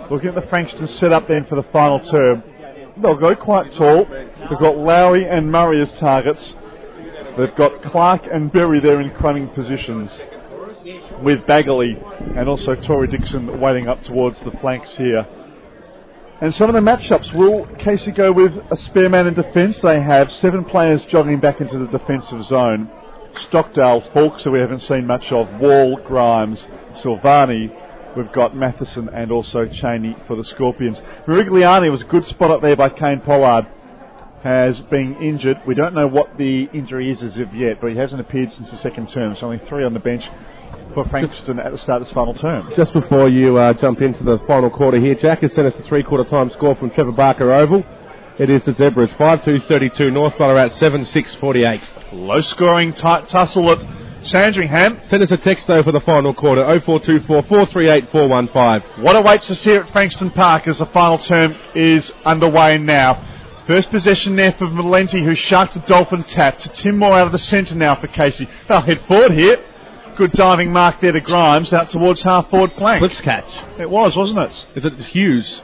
Looking at the Frankston setup then for the final term. They'll go quite tall. They've got Lowry and Murray as targets. They've got Clark and Berry there in crunning positions, with Bagley and also Tory Dixon waiting up towards the flanks here. And some of the matchups, will Casey go with a spare man in defence? They have 7 players jogging back into the defensive zone. Stockdale, Hawks, who we haven't seen much of, Wall, Grimes, Silvani. We've got Matheson and also Cheney for the Scorpions. Mirigliani was a good spot up there by Kane Pollard. Has been injured. We don't know what the injury is as of yet, but he hasn't appeared since the second term. So only 3 on the bench for Frankston at the start of this final term. Just before you jump into the final quarter here, Jack has sent us the 3/4 time score from Trevor Barker Oval. It is the Zebras 5-2-32, North Ballarat 7-6-48. Low scoring, tight tussle at Sandringham. Send us a text though for the final quarter, 0424 438 415. What awaits us here at Frankston Park as the final term is underway now. First possession there for Valenti, who sharked a dolphin tap to Tim Moore out of the centre now for Casey. They'll head forward here. Good diving mark there to Grimes, out towards half forward flank. Flips catch. It was, wasn't it? Is it Hughes?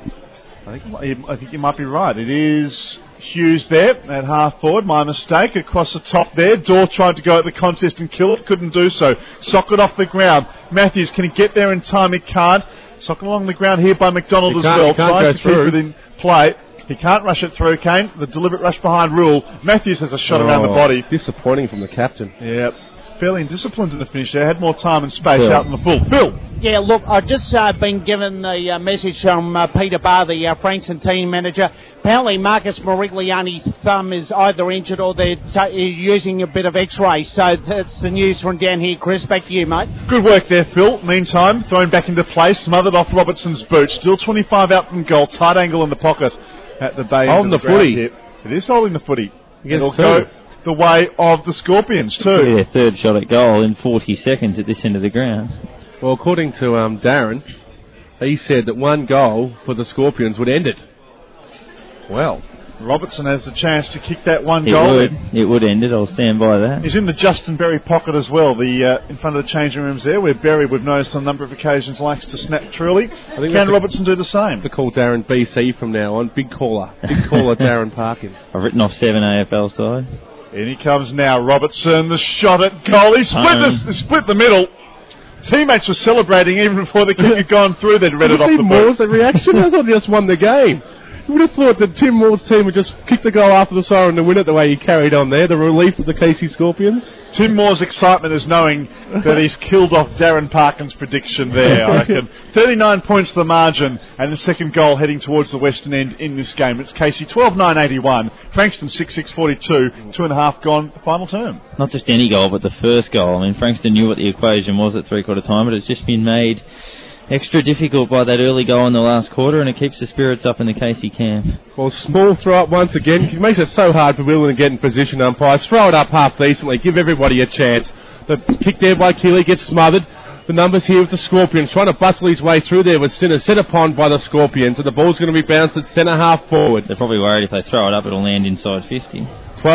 I think you might be right. It is Hughes there at half forward. My mistake. Across the top there. Dorr tried to go at the contest and kill it. Couldn't do so. Socket off the ground. Matthews, can he get there in time? He can't. Socket along the ground here by McDonald as well. Trying to keep it in play. He can't rush it through, Kane. The deliberate rush behind Rule. Matthews has a shot around the body. Disappointing from the captain. Yep. Fairly indisciplined in the finish there. Had more time and space out in the full. Phil. Yeah, look, I've just been given the message from Peter Barr, the Frankston team manager. Apparently Marcus Mirigliani's thumb is either injured or they're using a bit of x-ray. So that's the news from down here. Chris, back to you, mate. Good work there, Phil. Meantime, thrown back into place, smothered off Robertson's boot. Still 25 out from goal. Tight angle in the pocket at the bay. Holding the footy. Here. It is holding the footy. It'll go the way of the Scorpions too. Their third shot at goal in 40 seconds at this end of the ground. Well, according to Darren, he said that 1 goal for the Scorpions would end it. Well, Robertson has the chance to kick that 1 goal. It would end it. I'll stand by that. He's in the Justin Berry pocket as well, in front of the changing rooms there, where Berry, we've noticed on a number of occasions, likes to snap truly. Can Robertson do the same? To call Darren BC from now on. Big caller Darren Parkin. I've written off 7 AFL sides. In he comes now, Robertson, the shot at goal. He split the middle. Teammates were celebrating even before the kick had gone through. They'd read it off the boot. Moore's reaction? I thought he just won the game. You would have thought that Tim Moore's team would just kick the goal after the siren to win it the way he carried on there. The relief of the Casey Scorpions. Tim Moore's excitement is knowing that he's killed off Darren Parkin's prediction there, I reckon. 39 points to the margin, and the second goal heading towards the western end in this game. It's Casey 12-9-81, Frankston 6-6-42, 2.5 gone, final term. Not just any goal, but the first goal. I mean, Frankston knew what the equation was at 3/4 time, but it's just been made extra difficult by that early goal in the last quarter, and it keeps the spirits up in the Casey camp. Well, small throw up once again. It makes it so hard for Willen to get in position, umpires. Throw it up half decently. Give everybody a chance. The kick there by Keeley gets smothered. The numbers here with the Scorpions trying to bustle his way through there with Sinner set upon by the Scorpions, and the ball's going to be bounced at centre half forward. They're probably worried if they throw it up it'll land inside 50.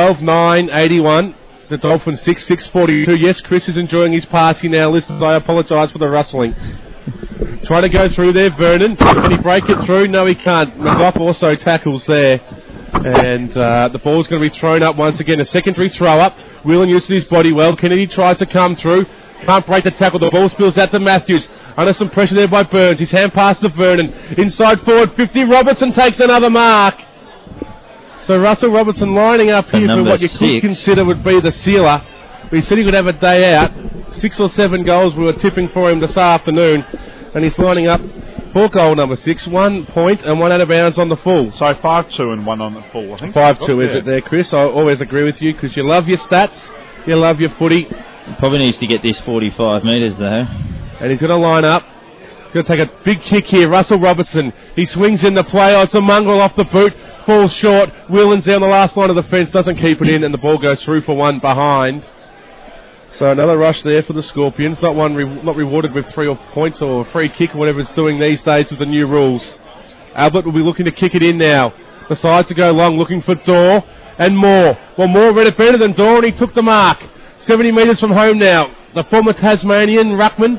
12-9-81. The Dolphins 6-6-42. Yes, Chris is enjoying his passing now. Listen, I apologise for the rustling. Trying to go through there, Vernon. Can he break it through? No, he can't. McGough also tackles there. And the ball's going to be thrown up once again. A secondary throw up. Whelan uses his body well. Kennedy tries to come through. Can't break the tackle. The ball spills out to Matthews. Under some pressure there by Burns. His hand pass to Vernon. Inside forward 50. Robertson takes another mark. So Russell Robertson lining up here for what you could consider would be the sealer. He said he could have a day out. 6 or 7 goals we were tipping for him this afternoon. And he's lining up for goal number 6. 1 point and 1 out of bounds on the full. So 5-2 and 1 on the full, I think. 5-2 is it there, Chris? I always agree with you because you love your stats. You love your footy. He probably needs to get this 45 metres though. And he's going to line up. He's going to take a big kick here. Russell Robertson. He swings in the play. Oh, it's a mongrel off the boot. Falls short. Whelan's down the last line of the fence. Doesn't keep it in and the ball goes through for 1 behind. So another rush there for the Scorpions. Not rewarded with 3 points or a free kick or whatever it's doing these days with the new rules. Albert will be looking to kick it in now. Decides to go long, looking for Dorr and Moore. Well, Moore read it better than Dorr and he took the mark. 70 metres from home now. The former Tasmanian, Ruckman,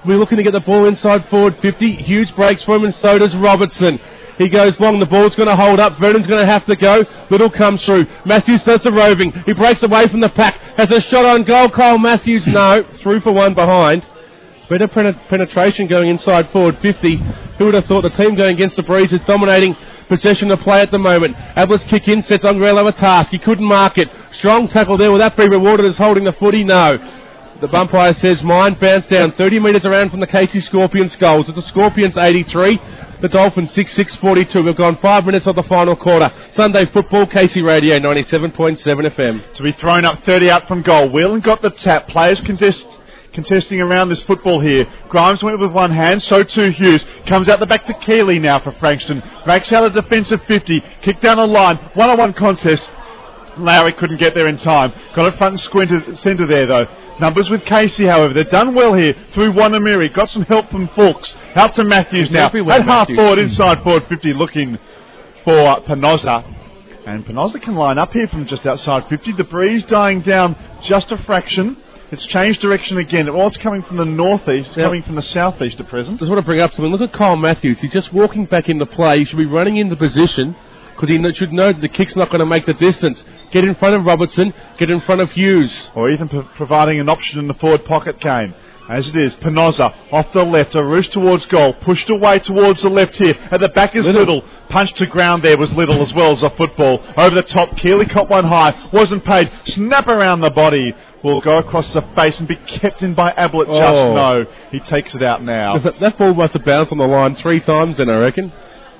We're looking to get the ball inside forward 50. Hughes breaks for him, and so does Robertson. He goes long, the ball's going to hold up. Vernon's going to have to go. Little comes through. Matthews does the roving. He breaks away from the pack. Has a shot on goal. Kyle Matthews, no. Through for one behind. Better penetration going inside forward 50. Who would have thought the team going against the Breeze is dominating possession of play at the moment. Ablett's kick in sets Angrello a task. He couldn't mark it. Strong tackle there. Will that be rewarded as holding the footy? No. The umpire says mine. Bounce down 30 metres around from the Casey Scorpions goals. It's the Scorpions 83. The Dolphins 6-6-42. We've gone 5 minutes of the final quarter. Sunday football, Casey Radio 97.7 FM. To be thrown up 30 out from goal. Whelan got the tap. Players contesting around this football here. Grimes went with one hand, so too Hughes. Comes out the back to Keeley now for Frankston. Breaks out a defensive 50. Kick down the line. One-on-one contest. Lowry couldn't get there in time. Got it front and centre there though. Numbers with Casey, however. They've done well here through Wanamiri. Got some help from Fulks. Out to Matthews now. At half forward, inside forward 50, looking for Penosa. And Penosa can line up here from just outside 50. The breeze dying down just a fraction. It's changed direction again. It's coming from the northeast. It's coming from the southeast at present. Just want to bring up something. Look at Kyle Matthews. He's just walking back into play. He should be running into position, because he should know that the kick's not going to make the distance. Get in front of Robertson, get in front of Hughes. Or even providing an option in the forward pocket game. As it is, Penosa off the left, a roost towards goal, pushed away towards the left here. At the back is Little. Punched to ground there was Little as well as a football. Over the top, Keeley caught one high, wasn't paid. Snap around the body. Will go across the face and be kept in by Ablett. Just no. He takes it out now. That ball must have bounced on the line 3 times then, I reckon.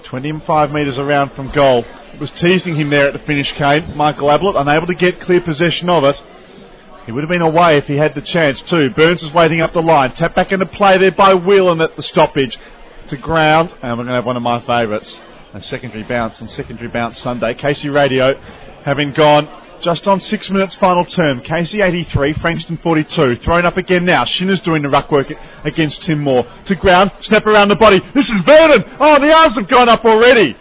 25 metres around from goal. It was teasing him there at the finish, Kane. Michael Ablett unable to get clear possession of it. He would have been away if he had the chance too. Burns is waiting up the line. Tap back into play there by Whelan at the stoppage. To ground, and we're going to have one of my favourites. A secondary bounce Sunday. Casey Radio having gone just on 6 minutes final term. Casey 83, Frankston 42. Thrown up again now. Shinner's doing the ruck work against Tim Moore. To ground, snap around the body. This is Vernon. Oh, the arms have gone up already.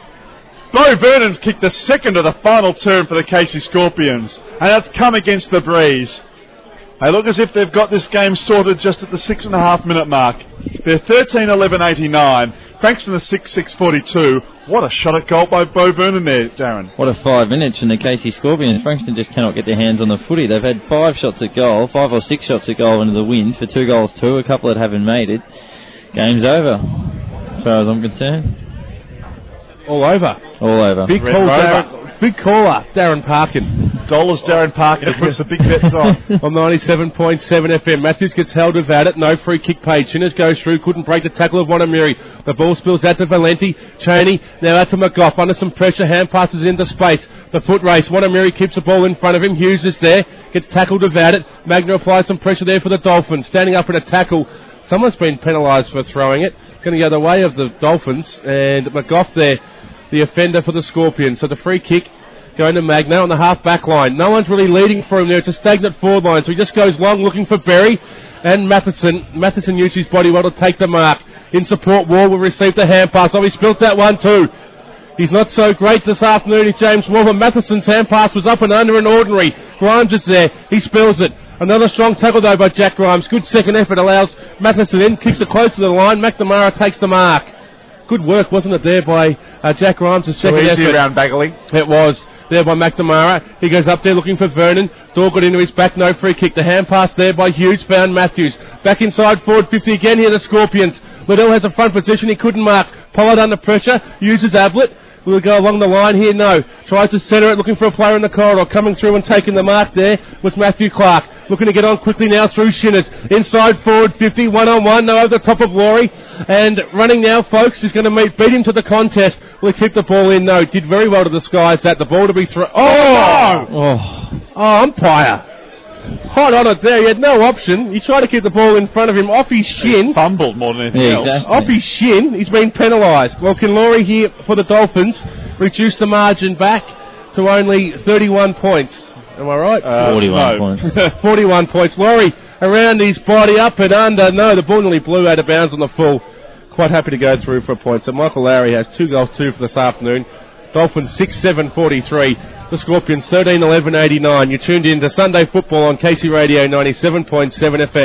Bo Vernon's kicked the second of the final term for the Casey Scorpions. And that's come against the breeze. They look as if they've got this game sorted just at the 6.5 minute mark. They're 13-11-89. Frankston is 6-6-42. What a shot at goal by Bo Vernon there, Darren. What a 5 minutes from the Casey Scorpions. Frankston just cannot get their hands on the footy. They've had 5 shots at goal, 5 or 6 shots at goal into the wind for 2 goals too. A couple that haven't made it. Game's over, as far as I'm concerned. All over. Big caller, Darren Parkin. Dollars Darren Parkin that puts the big bets on. On 97.7 FM. Matthews gets held without it. No free kick paid. Shinners goes through. Couldn't break the tackle of Wanamiri. The ball spills out to Valenti. Cheney. Now out to McGough. Under some pressure. Hand passes into space. The foot race. Wanamiri keeps the ball in front of him. Hughes is there. Gets tackled without it. Magna applies some pressure there for the Dolphins. Standing up in a tackle. Someone's been penalised for throwing it. It's going to go the way of the Dolphins. And McGough there, the offender for the Scorpions. So the free kick going to Magna on the half-back line. No one's really leading for him there. It's a stagnant forward line. So he just goes long looking for Berry. And Matheson used his body well to take the mark. In support, Wall will receive the hand pass. Oh, he spilt that one too. He's not so great this afternoon, is James Wall. But Matheson's hand pass was up and under an ordinary. Grimes is there. He spills it. Another strong tackle though by Jack Grimes. Good second effort allows Matheson in. Kicks it close to the line. McNamara takes the mark. Good work, wasn't it, there by Jack Grimes' second effort. Around Bagley. It was. There by McNamara. He goes up there looking for Vernon. Door got into his back. No free kick. The hand pass there by Hughes. Found Matthews. Back inside forward 50 again here, the Scorpions. Liddell has a front position. He couldn't mark. Pollard under pressure. Uses Ablett. Will go along the line here? No. Tries to centre it, looking for a player in the corridor. Coming through and taking the mark there was Matthew Clark. Looking to get on quickly now through Shinners. Inside forward 50, 1-on-1. No, over the top of Laurie. And running now, folks, is going to beat him to the contest. Will he keep the ball in? No. Did very well to disguise that. The ball to be thrown. Umpire. Hot on it there. He had no option. He tried to keep the ball in front of him off his shin. Fumbled more than anything else. Exactly. Off his shin. He's been penalised. Well, can Laurie here for the Dolphins reduce the margin back to only 31 points? Am I right? 41 points. 41 points. Laurie around his body, up and under. No, the ball nearly blew out of bounds on the full. Quite happy to go through for a point. So Michael Lowry has 2 goals, 2 for this afternoon. Dolphins 6-7-43. The Scorpions 13-11-89. You're tuned in to Sunday Football on Casey Radio 97.7 FM.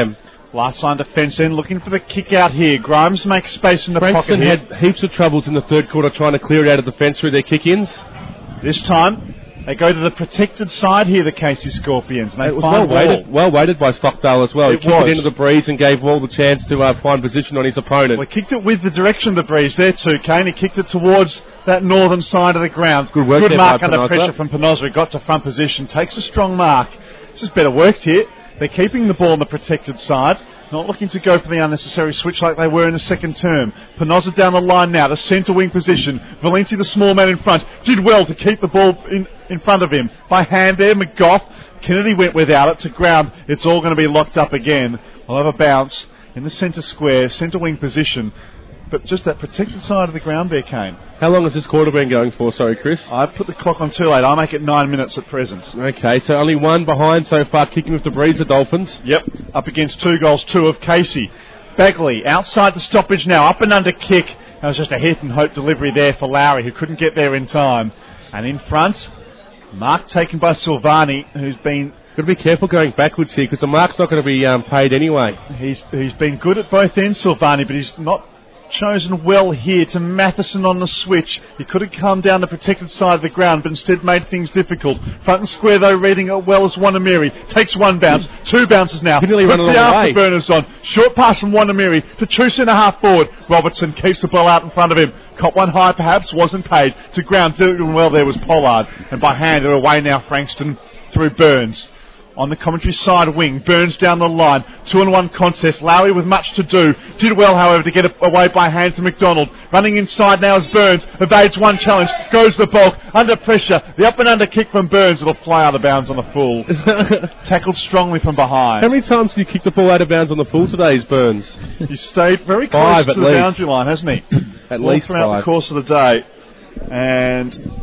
Last line defence end, looking for the kick out here. Grimes makes space in the Frankston pocket here. had heaps of troubles in the third quarter trying to clear it out of defence through their kick-ins. This time, they go to the protected side here, the Casey Scorpions. And they It was find well weighted by Stockdale as well. He It kicked was. it into the breeze and gave Wall the chance to find position on his opponent. Well, he kicked it with the direction of the breeze there too, Kane. He kicked it towards that northern side of the ground. Good work there mark by under Penosa. pressure from Penosa. He got to front position, takes a strong mark. This is better worked here. They're keeping the ball on the protected side. Not looking to go for the unnecessary switch like they were in the second term. Penosa down the line now, the centre wing position. Valenti, the small man in front, did well to keep the ball in front of him. By hand there, McGough. Kennedy went without it to ground. It's all going to be locked up again. We'll have a bounce in the centre square, centre wing position. But just that protected side of the ground there, Kane. How long has this quarter been going for? Sorry, Chris. I put the clock on too late. I'll make it 9 minutes at present. Okay, so only one behind so far, kicking with the breeze, the Dolphins. Yep, up against 2 goals, 2 of Casey. Bagley outside the stoppage now, up and under kick. That was just a hit and hope delivery there for Lowry, who couldn't get there in time. And in front, mark taken by Silvani, who's been... Got to be careful going backwards here because the mark's not going to be paid anyway. He's been good at both ends, Silvani, but he's not chosen well here to Matheson on the switch. He could have come down the protected side of the ground, but instead made things difficult. Front and square, though, reading it well as Wanamiri. Takes 1 bounce, 2 bounces now. He nearly ran Puts a the long way. afterburners on. Short pass from Wanamiri to true centre-half forward. Robertson keeps the ball out in front of him. Caught one high, perhaps, wasn't paid. To ground, doing well there was Pollard. And by hand, they're away now, Frankston, through Burns. On the commentary side wing, Burns down the line, 2-on-1 contest. Lowry with much to do. Did well, however, to get it away by hand to McDonald. Running inside now is Burns. Evades one challenge. Goes the bulk. Under pressure. The up and under kick from Burns. It'll fly out of bounds on the full. Tackled strongly from behind. How many times did you kick the ball out of bounds on the full today, is Burns? He's stayed very close 5 to at the least. boundary line, hasn't he? At All least throughout 5. the course of the day. And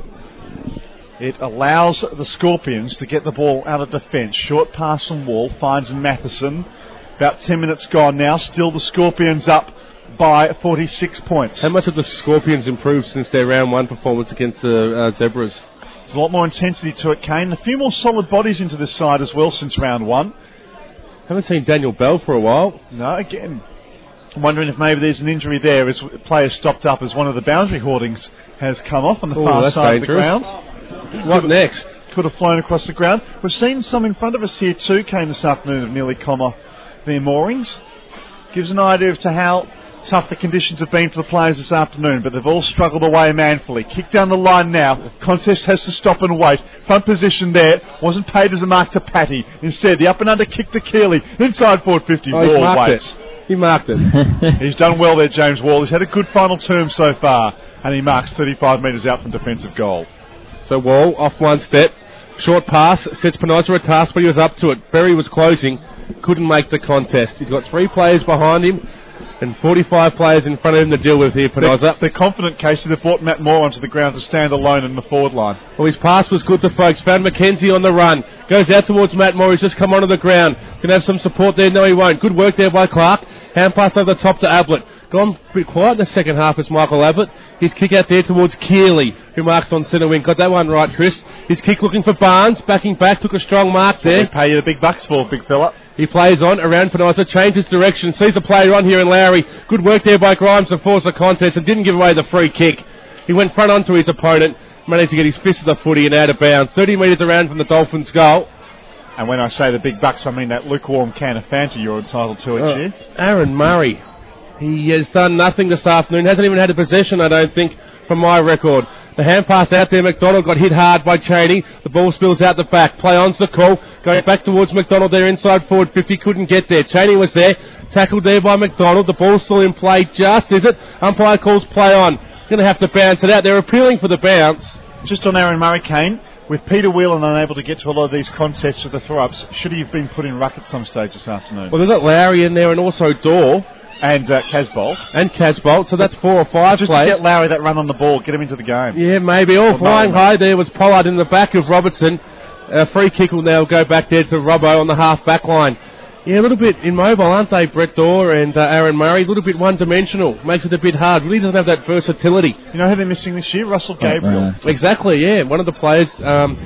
it allows the Scorpions to get the ball out of defence. Short pass from Wall, finds Matheson. About 10 minutes gone now. Still the Scorpions up by 46 points. How much have the Scorpions improved since their round 1 performance against the Zebras? There's a lot more intensity to it, Kane. A few more solid bodies into this side as well since round 1. Haven't seen Daniel Bell for a while. No, again, I'm wondering if maybe there's an injury there as players stopped up as one of the boundary hoardings has come off on the far that's side dangerous. of the ground. What next? Could have flown across the ground. We've seen some in front of us here too, Kane, this afternoon, have nearly come off their moorings. Gives an idea as to how tough the conditions have been for the players this afternoon, but they've all struggled away manfully. Kick down the line now. Contest has to stop and wait. Front position there. Wasn't paid as a mark to Patty. Instead, the up and under kick to Keeley. Inside forward 50. Oh, he's Wall marked waits. it. He marked it. He's done well there, James Wall. He's had a good final term so far, and he marks 35 metres out from defensive goal. So Wall off one step. Short pass. Sets Penosa a task, but he was up to it. Berry was closing. Couldn't make the contest. He's got 3 players behind him and 45 players in front of him to deal with here, Penosa. They're confident, Casey. They've brought Matt Moore onto the ground to stand alone in the forward line. Well, his pass was good to folks. Found McKenzie on the run. Goes out towards Matt Moore. He's just come onto the ground. Can have some support there. No, he won't. Good work there by Clark. Hand pass over the top to Ablett. Gone a bit quiet in the second half is Michael Ablett. His kick out there towards Keeley, who marks on centre wing. Got that one right, Chris. His kick looking for Barnes. Backing back. Took a strong mark there. They pay you the big bucks for, big fella. He plays on around Penosa, changes direction, sees the player on here in Lowry. Good work there by Grimes to force the contest and didn't give away the free kick. He went front onto his opponent, managed to get his fist to the footy and out of bounds. 30 metres around from the Dolphins' goal. And when I say the big bucks, I mean that lukewarm can of Fanta you're entitled to each year. Aaron Murray. He has done nothing this afternoon. Hasn't even had a possession, I don't think, from my record. The hand pass out there. McDonald got hit hard by Cheney. The ball spills out the back. Play on's the call. Going back towards McDonald there inside forward 50. Couldn't get there. Cheney was there. Tackled there by McDonald. The ball's still in play. Just, is it? Umpire calls play on. Going to have to bounce it out. They're appealing for the bounce. Just on Aaron Murray, Kane, with Peter Whelan unable to get to a lot of these contests with the throw-ups, should he have been put in ruck at some stage this afternoon? Well, they've got Lowry in there and also Dorr. And Casbolt. And Casbolt, so that's 4 or 5 just players. To get Lowry that run on the ball, get him into the game. Yeah, maybe. All flying high there was Pollard in the back of Robertson. Free kick will now go back there to Robbo on the half-back line. Yeah, a little bit immobile, aren't they, Brett Dorr and Aaron Murray? A little bit one-dimensional. Makes it a bit hard. Really doesn't have that versatility. You know who they're missing this year? Russell Gabriel. Exactly, yeah. One of the players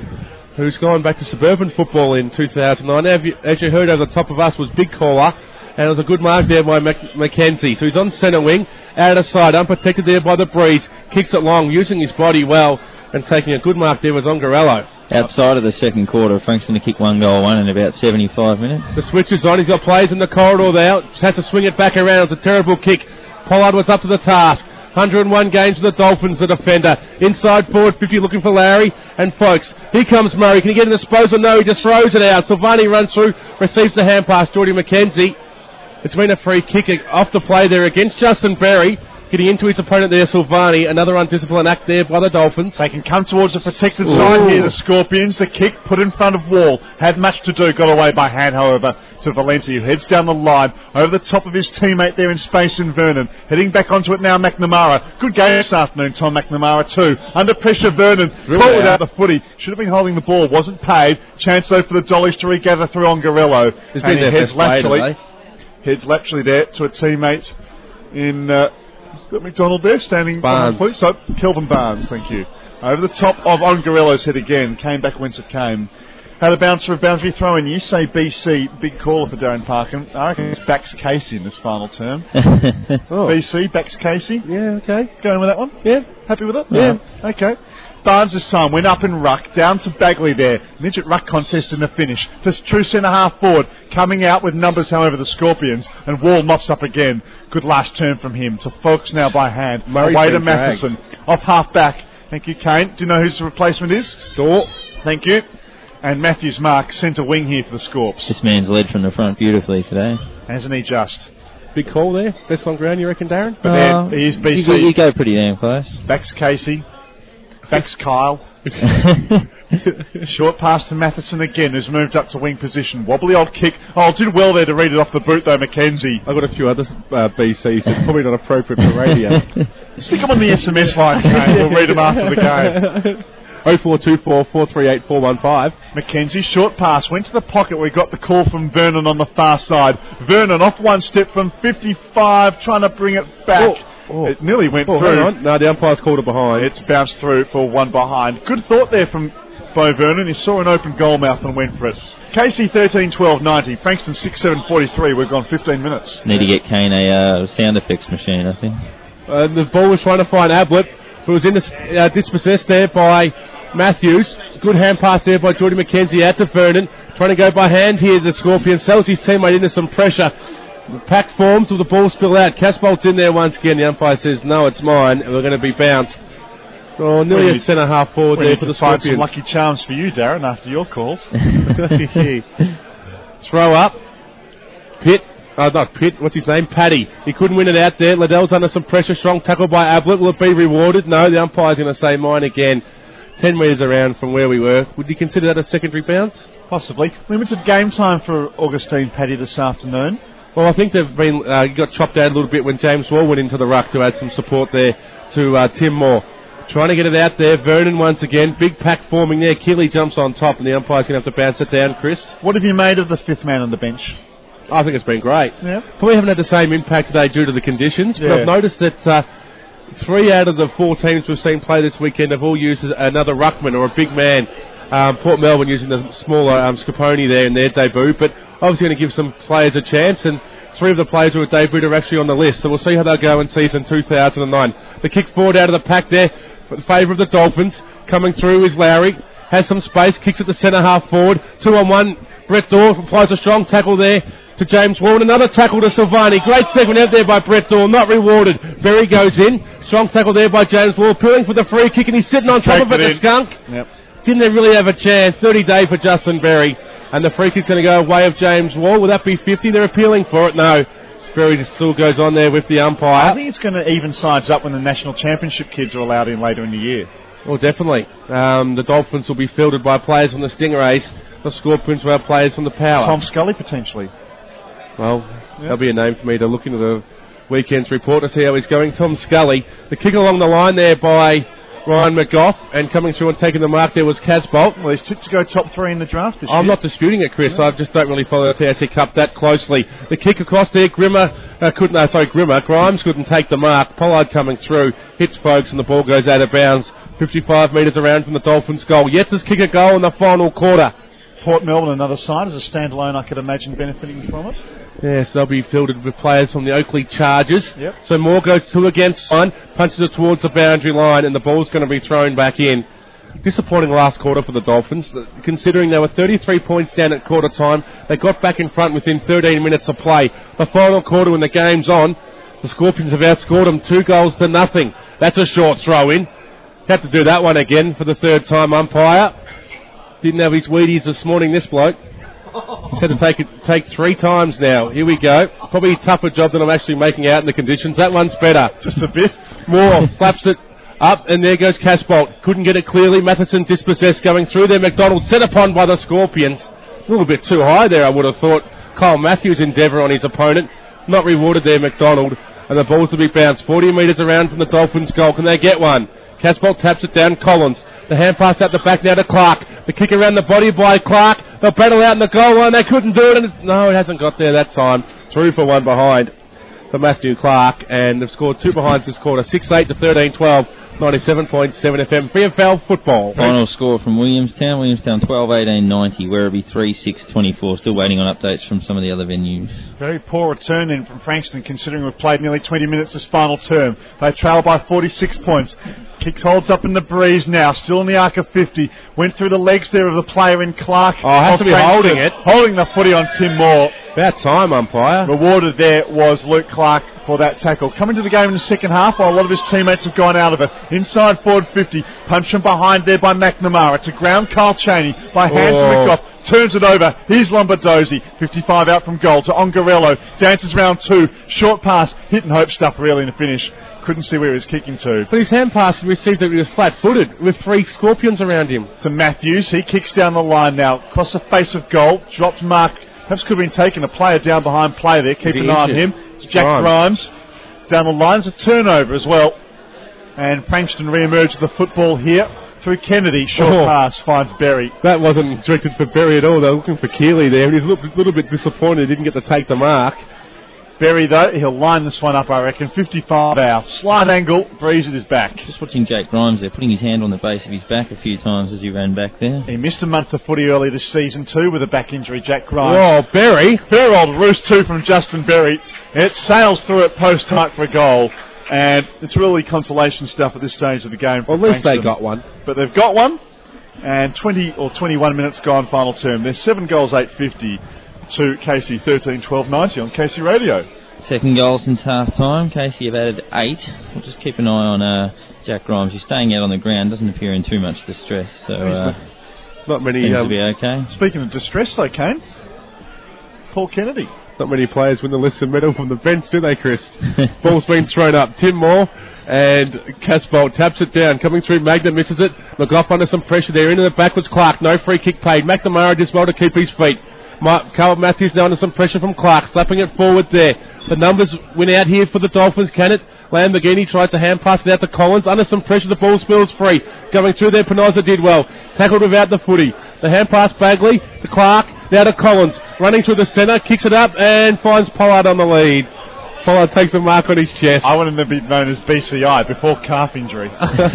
who's gone back to suburban football in 2009. As you heard over the top of us was Big Caller. And it was a good mark there by Mackenzie. So he's on centre wing, out of sight, unprotected there by the breeze. Kicks it long, using his body well, and taking a good mark there was Ongarello. Outside of the second quarter, Frankston to kick 1 goal 1 in about 75 minutes. The switch is on. He's got players in the corridor there. Has to swing it back around. It's a terrible kick. Pollard was up to the task. 101 games for the Dolphins, the defender. Inside forward 50 looking for Lowry and Folks. Here comes Murray. Can he get a disposal? No, he just throws it out. Silvani runs through, receives the hand pass. Jordy McKenzie. It's been a free kick off the play there against Justin Berry. Getting into his opponent there, Silvani. Another undisciplined act there by the Dolphins. They can come towards the protected side here, the Scorpions. The kick put in front of Wall. Had much to do. Got away by hand, however, to Valenti, who heads down the line over the top of his teammate there in space in Vernon. Heading back onto it now, McNamara. Good game this afternoon, Tom McNamara too. Under pressure, Vernon. Caught without the footy. Should have been holding the ball. Wasn't paid. Chance though for the Dollies to regather through Ongarello. And he heads laterally. Heads laterally there to a teammate in... is that McDonald there standing? Barnes. So, Kelvin Barnes, thank you. Over the top of Ongarello's head again. Came back whence it came. Had a bouncer of boundary throw in. You say BC, big caller for Darren Parkin. I reckon it's backs Casey in this final term. BC, backs Casey. Yeah, okay. Going with that one? Yeah. Happy with it? Yeah. Okay. Barnes this time went up in ruck, down to Bagley there. Midget ruck contest in the finish. Just true centre half forward. Coming out with numbers, however, the Scorpions. And Wall mops up again. Good last turn from him to Folks now by hand. Murray's away to been Matheson. Off half back. Thank you, Kane. Do you know whose replacement is? Door. Thank you. And Matthews Mark, centre wing here for the Scorps. This man's led from the front beautifully today. Hasn't he just? Big call there. Best on ground, you reckon, Darren? But there, he is BC. You go pretty damn close. Backs Casey. Backs Kyle. Short pass to Matheson again, who's moved up to wing position. Wobbly old kick. Oh, did well there to read it off the boot, though, Mackenzie. I've got a few other BCs. It's probably not appropriate for radio. Stick them on the SMS line, Kane. We'll read them after the game. 0424 438 415. Mackenzie, short pass, went to the pocket where he got the call from Vernon on the far side. Vernon off one step from 55, trying to bring it back. It nearly went through. Hang on. No, the umpire's called it behind. It's bounced through for one behind. Good thought there from Bo Vernon. He saw an open goal mouth and went for it. KC 13-12-90. Frankston 6-7-43. We've gone 15 minutes. Need to get Kane a sound effects machine, I think. The ball was trying to find Ablett, who was dispossessed there by Matthews. Good hand pass there by Jordy McKenzie out to Vernon. Trying to go by hand here. The Scorpion sells his teammate into some pressure. The pack forms with the ball spill out. Casbolt's in there once again. The umpire says, no, it's mine. And we're going to be bounced. Oh, nearly a centre half forward there for the Scorpions. Some lucky charms for you, Darren, after your calls. Throw up. Pitt. Not Pitt. What's his name? Paddy. He couldn't win it out there. Liddell's under some pressure. Strong tackle by Ablett. Will it be rewarded? No, the umpire's going to say mine again. 10 metres around from where we were. Would you consider that a secondary bounce? Possibly. Limited game time for Augustine Paddy this afternoon. Well, I think they've been got chopped out a little bit when James Wall went into the ruck to add some support there to Tim Moore. Trying to get it out there. Vernon once again. Big pack forming there. Keeley jumps on top and the umpire's going to have to bounce it down, Chris. What have you made of the fifth man on the bench? I think it's been great. Yeah. Probably haven't had the same impact today due to the conditions, but I've noticed that 3 out of the 4 teams we've seen play this weekend have all used another ruckman or a big man. Port Melbourne using the smaller Scaponi there in their debut, but obviously going to give some players a chance, and 3 of the players who have debuted are actually on the list, so we'll see how they'll go in season 2009. The kick forward out of the pack there in favour of the Dolphins. Coming through is Lowry. Has some space, kicks at the centre half forward. 2-on-1. Brett Dorr applies a strong tackle there to James Wall. Another tackle to Silvani. Great segment out there by Brett Dorr. Not rewarded. Berry goes in. Strong tackle there by James Wall. Appealing for the free kick, and he's sitting on top of it, the skunk. Yep. Didn't really have a chance. 30 day for Justin Berry. And the free kick's going to go away of James Wall. Will that be 50? They're appealing for it. No. Berry still goes on there with the umpire. I think it's going to even sides up when the National Championship kids are allowed in later in the year. Well, definitely. The Dolphins will be fielded by players from the Stingrays. The Scorpions will have players from the Power. Tom Scully, potentially. Well, that'll be a name for me to look into the weekend's report to see how he's going. Tom Scully. The kick along the line there by Ryan McGough, and coming through and taking the mark there was Casbolt. Well, he's tipped to go top 3 in the draft this year. I'm not disputing it, Chris. I just don't really follow the TAC Cup that closely. The kick across there, Grimes couldn't take the mark. Pollard coming through, hits folks, and the ball goes out of bounds. 55 metres around from the Dolphins' goal. Yet does kick a goal in the final quarter. Port Melbourne, another side, as a standalone, I could imagine benefiting from it. Yes, they'll be fielded with players from the Oakley Chargers. Yep. So Moore goes 2 against 1, punches it towards the boundary line, and the ball's going to be thrown back in. Disappointing last quarter for the Dolphins, considering they were 33 points down at quarter time. They got back in front within 13 minutes of play. The final quarter, when the game's on, the Scorpions have outscored them 2-0. That's a short throw in. Had to do that one again for the third time, umpire. Didn't have his Wheaties this morning, this bloke. He's had to take 3 times now. Here we go. Probably a tougher job than I'm actually making out in the conditions. That one's better. Just a bit. Moore slaps it up, and there goes Casbolt. Couldn't get it clearly. Matheson dispossessed going through there. McDonald set upon by the Scorpions. A little bit too high there, I would have thought. Kyle Matthews' endeavour on his opponent. Not rewarded there, McDonald. And the ball's to be bounced 40 metres around from the Dolphins' goal. Can they get one? Casbolt taps it down. Collins. The hand pass out the back now to Clark. The kick around the body by Clark. They'll battle out in the goal line. They couldn't do it. And it hasn't got there that time. Through for 1 behind for Matthew Clark. And they've scored 2 behinds this quarter. 6-8 to 13-12. 97.7 FM. VFL football. Final score from Williamstown. 12-18-90. Werribee 3-6-24. Still waiting on updates from some of the other venues. Very poor return in from Frankston, considering we've played nearly 20 minutes this final term. They trail by 46 points. Kicks holds up in the breeze now, still in the arc of 50. Went through the legs there of the player in Clark. Has to be Frankston, holding it. Holding the footy on Tim Moore. About time, umpire. Rewarded there was Luke Clark for that tackle. Coming to the game in the second half while a lot of his teammates have gone out of it. Inside forward 50. Punch from behind there by McNamara. To ground Kyle Chaney by hand to McGough. Turns it over. Here's Lombardozzi. 55 out from goal to Ongarello. Dances round 2. Short pass. Hit and hope stuff really in the finish. Couldn't see where he was kicking to. But his hand pass received it. He was flat-footed with 3 Scorpions around him. To Matthews. He kicks down the line now. Across the face of goal. Drops mark. Perhaps could have been taken. A player down behind play there. Keep an eye on him. It's Jack Grimes. Down the line. It's a turnover as well. And Frankston re-emerged with the football here. Through Kennedy. Short pass. Finds Berry. That wasn't directed for Berry at all. They were looking for Keeley there. And he's a little bit disappointed he didn't get to take the mark. Berry, though, he'll line this one up, I reckon. 55 out. Slight angle, breeze at his back. Just watching Jake Grimes there, putting his hand on the base of his back a few times as he ran back there. He missed a month of footy early this season, too, with a back injury, Jack Grimes. Oh, Berry. Fair old roost, too, from Justin Berry. It sails through at post height for a goal. And it's really consolation stuff at this stage of the game. Well, at least they got one. But they've got one. And 20 or 21 minutes gone, final term. There's 7 goals, 850 to Casey, 13-12-90 on Casey Radio. Second goal since half time. Casey have added 8. We'll just keep an eye on Jack Grimes. He's staying out on the ground, doesn't appear in too much distress. So not many. Seems to be okay. Speaking of distress, though, Kane, Paul Kennedy. Not many players win the Lister medal from the bench, do they, Chris? Ball's been thrown up. Tim Moore and Casbolt taps it down. Coming through, Magna misses it. McGough under some pressure there. Into the backwards, Clark. No free kick paid. McNamara just well to keep his feet. Carl Matthews now under some pressure from Clark, slapping it forward there. The numbers win out here for the Dolphins, can it? Lamborghini tries to hand pass it out to Collins. Under some pressure, the ball spills free. Going through there, Penosa did well. Tackled without the footy. The hand pass, Bagley to Clark, now to Collins. Running through the centre, kicks it up and finds Pollard on the lead. Pollard takes a mark on his chest. I want him to be known as BCI, before calf injury.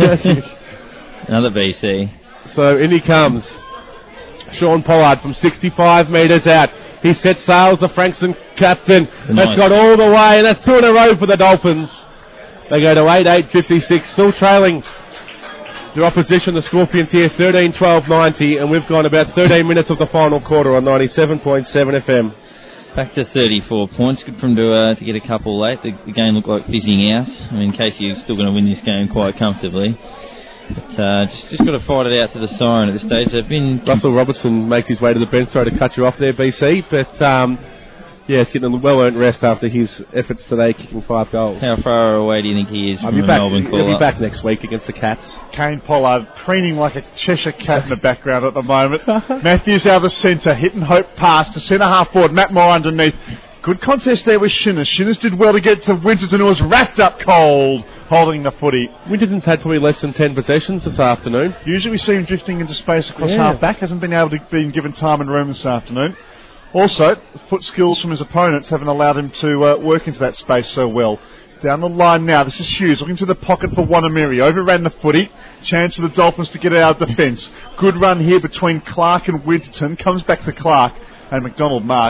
Another BC. So in he comes. Sean Pollard from 65 metres out. He sets sails, the Frankston captain. That's got all the way, and that's 2 in a row for the Dolphins. They go to 8-8-56, still trailing their opposition, the Scorpions here, 13-12-90, and we've gone about 13 minutes of the final quarter on 97.7 FM. Back to 34 points. Good for him to get a couple late. The game looked like fizzing out. I mean, Casey is still going to win this game quite comfortably. But just got to fight it out to the siren at this stage. They've been Russell Robertson makes his way to the bench, sorry to cut you off there, BC. But it's getting a well-earned rest after his efforts today, kicking 5 goals. How far away do you think he is from a Melbourne call-up? He'll be back next week against the Cats. Kane Pollard preening like a Cheshire cat in the background at the moment. Matthews out of the centre, hit and hope pass to centre half forward. Matt Moore underneath. Good contest there with Shinners. Shinners did well to get to Winterton, who was wrapped up cold, holding the footy. Winterton's had probably less than 10 possessions this afternoon. Usually we see him drifting into space across half back. Hasn't been able to be given time and room this afternoon. Also, foot skills from his opponents haven't allowed him to work into that space so well. Down the line now, this is Hughes looking to the pocket for Wanamiri. Overran the footy. Chance for the Dolphins to get out of defence. Good run here between Clark and Winterton. Comes back to Clark, and McDonald marks.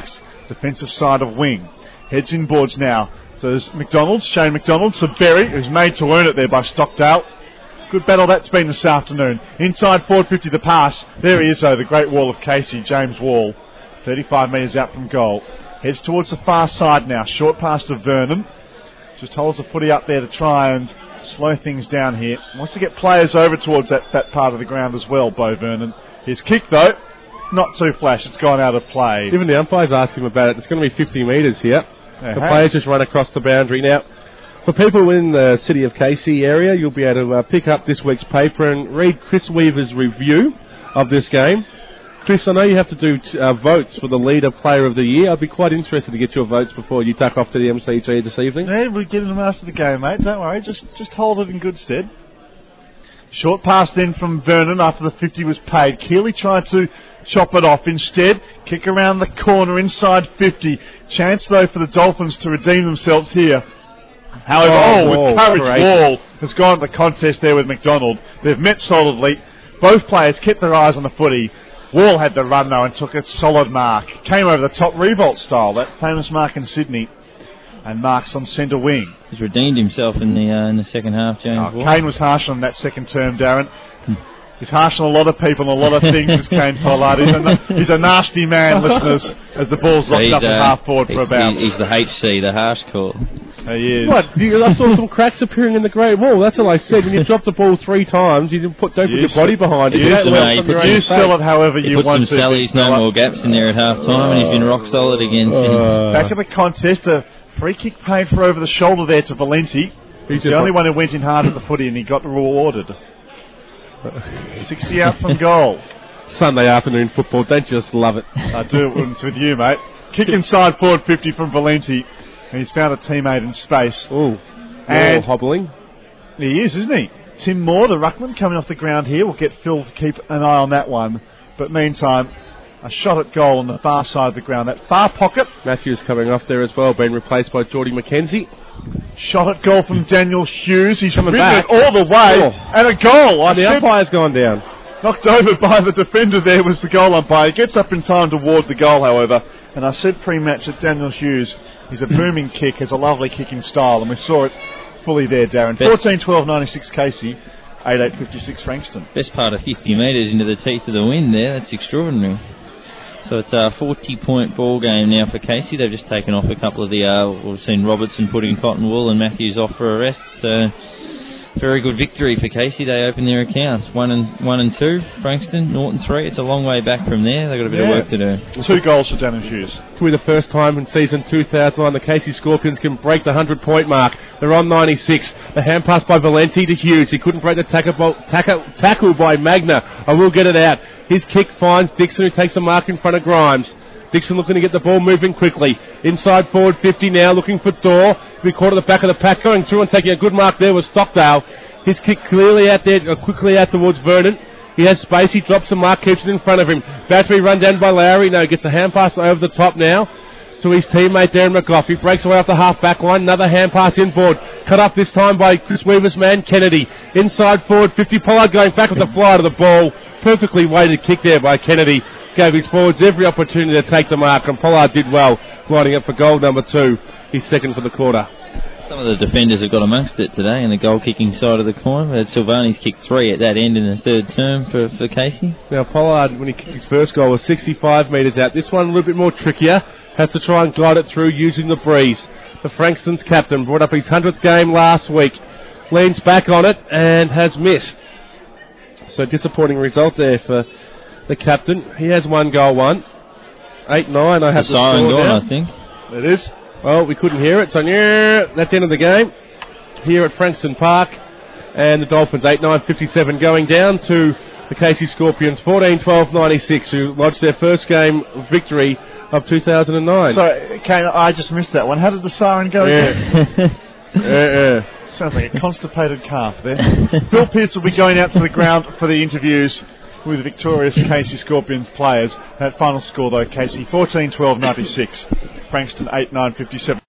defensive side of wing. Heads inboards now. So there's Shane McDonald, to Berry, who's made to earn it there by Stockdale. Good battle that's been this afternoon. Inside forward 50, the pass. There he is, though, the great wall of Casey, James Wall. 35 metres out from goal. Heads towards the far side now. Short pass to Vernon. Just holds the footy up there to try and slow things down here. Wants to get players over towards that part of the ground as well, Bo Vernon. His kick, though, not too flash. It's gone out of play. Even the umpires asked him about it. It's going to be 50 metres here. The players just run across the boundary. Now, for people in the City of Casey area, you'll be able to pick up this week's paper and read Chris Weaver's review of this game. Chris, I know you have to do votes for the leader player of the year. I'd be quite interested to get your votes before you tuck off to the MCG this evening. Yeah, we're getting them after the game, mate. Don't worry. Just hold it in good stead. Short pass then from Vernon after the 50 was paid. Keeley tried to chop it off. Instead, kick around the corner inside 50. Chance, though, for the Dolphins to redeem themselves here. However, with courage, Wall has gone to the contest there with McDonald. They've met solidly. Both players kept their eyes on the footy. Wall had the run, though, and took a solid mark. Came over the top, Revolt style, that famous mark in Sydney. And Mark's on centre wing. He's redeemed himself in the second half, James Wall. Kane was harsh on that second term, Darren. He's harsh on a lot of people and a lot of things, is Kane Pollard. He's a nasty man, listeners, as the ball's locked up in half forward for a bounce. He's the HC, the harsh call. He is. What? I saw some cracks appearing in the Great Wall. That's all I said. When you drop the ball 3 times, you don't put your body behind it. You sell it however you want to. Put some Sally's, no more gaps in there at half time, and he's been rock solid again. Back at the contest, a free kick paid for over the shoulder there to Valenti. He's the only one who went in hard at the footy, and he got rewarded. 60 out from goal. Sunday afternoon football, don't you just love it? I do. It's with you, mate. Kick inside forward 50 from Valenti. And he's found a teammate in space. Ooh. And hobbling. He is, isn't he? Tim Moore, the ruckman, coming off the ground here. We'll get Phil to keep an eye on that one. But meantime, a shot at goal on the far side of the ground. That far pocket. Matthews coming off there as well, being replaced by Geordie McKenzie. Shot at goal from Daniel Hughes. He's coming back all the way. And a goal. The umpire's gone down. Knocked over by the defender there was the goal umpire. He gets up in time to ward the goal, however. And I said pre-match that Daniel Hughes, he's a booming kick, has a lovely kicking style. And we saw it fully there, Darren. 14-12-96 Casey. 8-8-56 Frankston. Best part of 50 metres into the teeth of the wind there. That's extraordinary. So it's a 40-point ball game now for Casey. They've just taken off a couple of we've seen Robertson putting cotton wool and Matthews off for a rest. So very good victory for Casey. They open their accounts. 1 and 2. Frankston, Norton 3. It's a long way back from there. They've got a bit of work to do. 2 goals for Daniel Hughes. Could be the first time in season 2009 the Casey Scorpions can break the 100-point mark. They're on 96. The hand pass by Valenti to Hughes. He couldn't break the tackle by Magna. I will get it out. His kick finds Dixon, who takes a mark in front of Grimes. Dixon looking to get the ball moving quickly. Inside forward 50 now, looking for Dorr. Be caught at the back of the pack, going through and taking a good mark there was Stockdale. His kick clearly out there, quickly out towards Vernon. He has space, he drops a mark, keeps it in front of him. About to be run down by Lowry. No, gets a hand pass over the top now to his teammate Darren McGough. He breaks away off the half-back line. Another hand pass inboard. Cut up this time by Chris Weaver's man, Kennedy. Inside forward 50. Pollard going back with the fly to the ball. Perfectly weighted kick there by Kennedy. Gave his forwards every opportunity to take the mark, and Pollard did well, lining up for goal number 2. His second for the quarter. Some of the defenders have got amongst it today in the goal-kicking side of the coin. Silvani's kicked 3 at that end in the third term for Casey. Now, Pollard, when he kicked his first goal, was 65 metres out. This one a little bit more trickier. Has to try and glide it through using the breeze. The Frankston's captain brought up his 100th game last week. Leans back on it and has missed. So disappointing result there for the captain. He has 1 goal, 1. 8-9, I have the siren score gone, now. I think. It is. Well, we couldn't hear it, so that's the end of the game here at Frankston Park. And the Dolphins 8-9-57 going down to the Casey Scorpions 14-12-96, who lodged their first game victory of 2009. So, Kane, I just missed that one. How did the siren go again? Sounds like a constipated calf there. Phil Pearce will be going out to the ground for the interviews with the victorious Casey Scorpions players. That final score, though, Casey 14-12-96, Frankston 8-9-57.